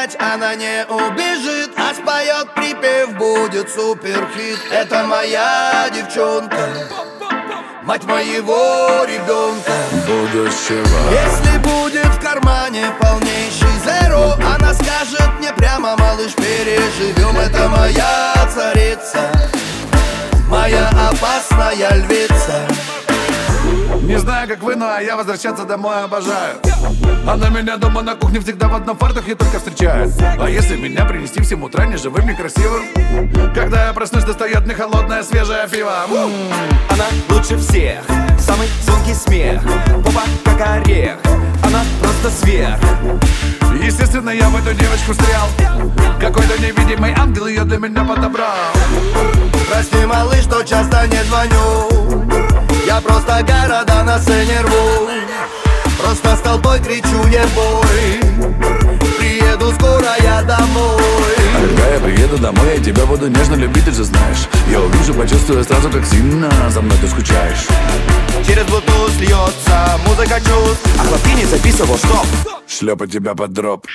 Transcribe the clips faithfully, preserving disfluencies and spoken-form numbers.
стрелять, она не убежит, а споет припев, будет суперхит. Это моя девчонка, мать моего ребенка будущего. Если будет в кармане полнейший зеро, она скажет мне прямо: малыш, переживем. Это моя царица, моя опасная львица. Не знаю, как вы, но я возвращаться домой обожаю. Она меня дома на кухне всегда в одном фартухе только встречает. А если меня принести в семь утра неживым, некрасивым? Когда я проснусь, достает мне холодное свежее пиво. М-м. Она лучше всех, самый звонкий смех, попа как орех, она просто сверх. Естественно, я в эту девочку встрял. Какой-то невидимый ангел ее для меня подобрал. Прости, малыш, что часто не звоню, я просто города на сцене рву. Просто с толпой кричу: не бой, приеду скоро я домой. А когда я приеду домой, я тебя буду нежно любить, ты же знаешь. Я увижу, почувствую сразу, как сильно за мной ты скучаешь. Через Bluetooth льется музыка чувств, а хлопки не записывал, что шлепать тебя под дроп.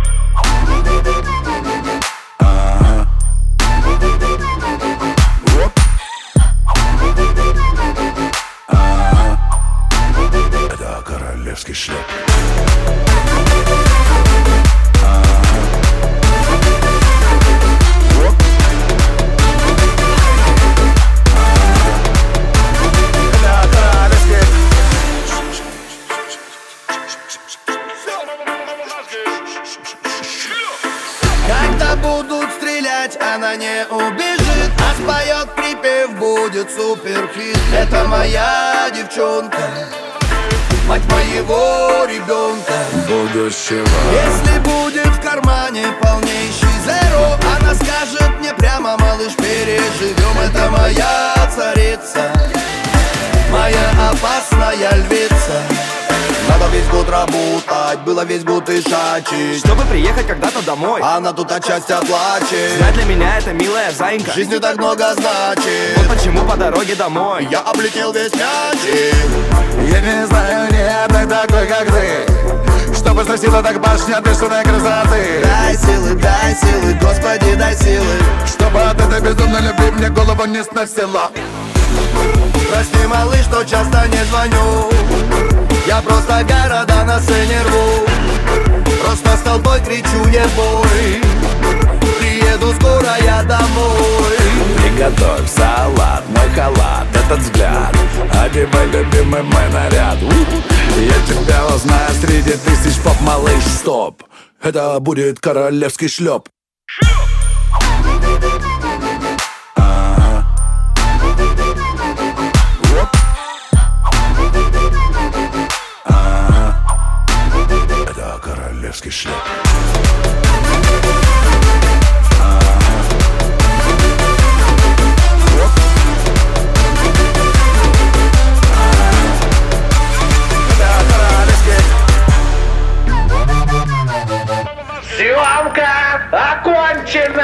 Это королевский шлеп. Когда будут стрелять, она не убежит, а споет припев, будет суперхит. Это моя девчонка, мать моего ребенка будущего. Если будет в кармане полнейший зеро, она скажет мне прямо: малыш, переживем. Это моя царица, моя опасная львица. Надо весь год работать, было весь год и шачить, чтобы приехать когда-то домой. Она тут отчасти оплачет. Знать для меня это милая зайка, в жизни так много значит. Вот почему по дороге домой я облетел весь мячик. Я не знаю ни одной такой, как ты, чтобы сносила так башня бешеной красоты. Дай силы, дай силы, Господи, дай силы, чтобы от этой безумной любви мне голову не сносила. Прости, малыш, что часто не звоню, я просто города на сцене рву. Просто с толпой кричу: не бой, приеду скоро я домой. Приготовь салат, мой халат, этот взгляд, одевай любимый мой наряд. Я тебя узнаю среди тысяч поп, малыш, стоп. Это будет королевский шлеп. Это королевский шлеп. Съемка окончена!